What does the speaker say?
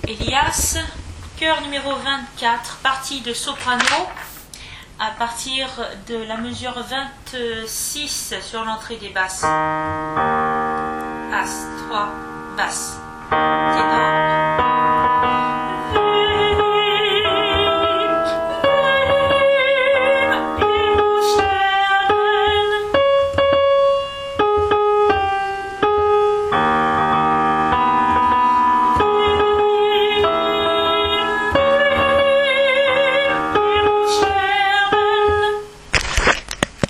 Elias, chœur numéro 24, partie de soprano, à partir de la mesure 26 sur l'entrée des basses. As, 3, basses, ténor,